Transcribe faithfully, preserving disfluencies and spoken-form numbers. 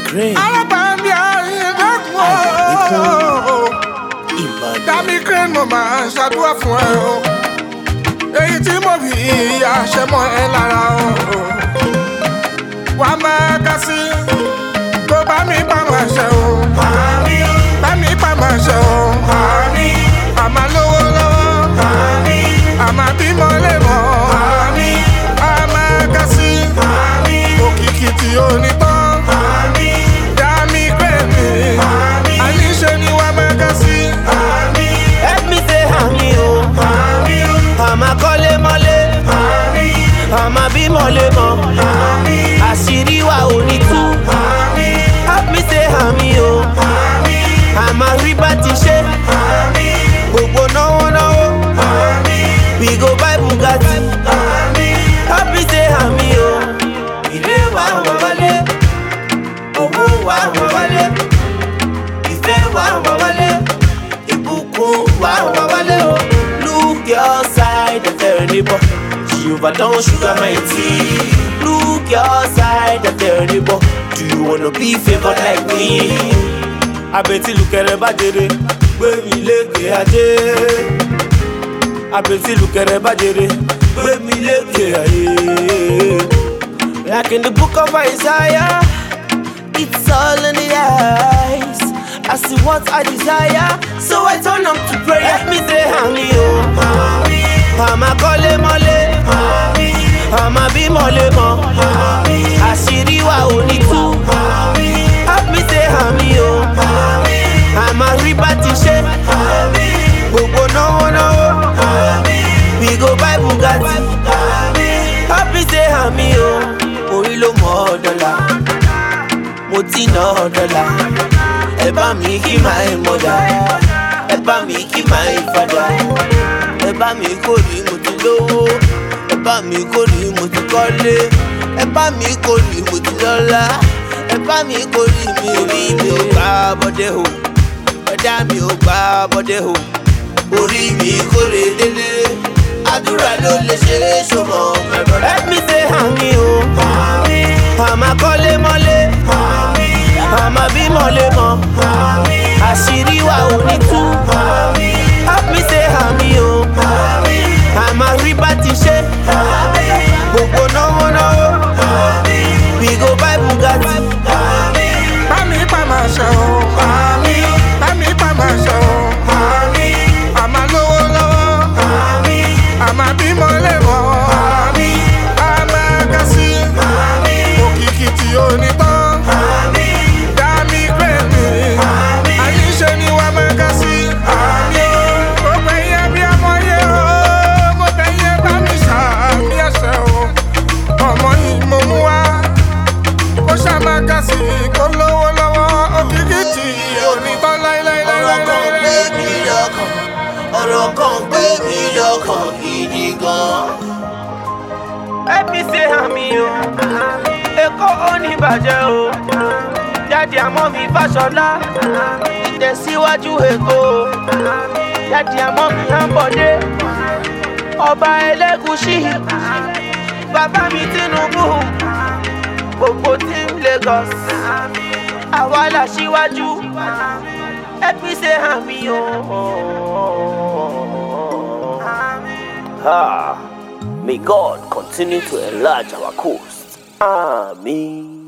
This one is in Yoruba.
Crane. Alabama, Dami Crane, mo máa ń ṣàdúrà fún ẹ o. Èyí tí mo bí àṣẹ mọ́ ẹ lára o. Wàá máa ga sí tó bá mi bá máa ṣe o. Bá mi bá máa ṣe o. Àmà lówó lọ́wọ́. Àmà bímọ lè mọ̀. Àmà ga sí òkìkí tí ó ní tán. Dami Crane, àníṣe ni wàá máa ga sí. Help me say hami o. Àmà kọ́lé mọ́lé. Àmà bímọ lè mọ̀. Àṣírí wa ò ní tú. Help me say hami o. Àmà rí bá ti ṣe. Gbogbo náwó náwó. We go buy Bugatti. Help me say hami o. Ilé wa wọ̀ wọlé. Owó wa wọ̀ wọlé. Ìfẹ́ wa wọ̀ wọlé. Ìbùkún wa wọ̀ wọlé o. Look your side and tell your neighbor Jehovah don't sugar my tea. Look your side and tell your neighbor, do you wanna be favored like me? Abeti lukere bajere, gbé mi lékè ajé. Abeti lukere bajere, gbé mi lékè ayé. Like in the book of Isaiah, it's all in the eyes. I see what I desire, so I turn up to prayer. Let me say hami o. Àmà kọ́lé mọ́lé. Àmà bímọ lè mọ̀. Àṣírí wa ò ní tú. Help me say hami o. Àmà rí bá ti ṣe. Gbogbo náwó náwó. We go buy Bugatti. Help me say hami o. Orí ló mọ̀ dọ́là. Mo ti ná dọ́là. Ẹ bá mi kí my mother. Ẹ bá mi kí my father. Ẹ bá mi kórì mo ti lówó. Ẹ bá mi kórì mo ti kọ́lé. Ẹ bá mi kórì mo ti lọ́lá. Ẹ bá mi kórì mi orí mi ò gbá bọ́dé o. Ẹ̀dá mi ò gbá bọ́dé o. Orí mi kórè délé. Àdúrà ló lè ṣe é ṣọmọ mẹ́bọ̀. Help me say hami o. Àmà kọ́lé mọ́lé. Àmà bímọ lè mọ̀. Àṣírí wa ò ní tú. Help me say hami o. Àmà rí bá ti ṣe. Gbogbo náwó náwó. We go buy Bugatti. Bá mi bá máa ṣe o. Bá mi bá máa ṣe o. Àmà lówó lọ́wọ́. Àmà bímọ lè mọ̀. Àmà ga sí òkìkí tí ó ní tán. Dami Crane, àníṣe ni wàá máa ga sí. Mo gbẹ̀yẹ bí ọmọ yẹ o. Mo gbẹ̀yẹ bá mi ṣàmì ẹ̀ṣẹ̀ o. Ọmọ yìí mo mú wá. Kó ṣá máa ga sí kó lówó lọ́wọ́. Òkìkí tí ó ní tán láíláíláíláí. Ọ̀rọ̀ kan gbé mi lọ́kàn gidi gan. Help me say hami o. Èkó ò ní bàjẹ́ o. Jáde àmọ́ mi Fáṣọlá. Ìtẹ̀síwájú Èkó. Jáde àmọ́ mi Àǹbọ̀dé. Ọba Ẹlẹ́gùṣì. Bàbá mi Tinubu. Gbogbo team Lagos. Àwa la ṣíwájú. Help me say hami o. Ah, may God continue to enlarge our coast. Amen.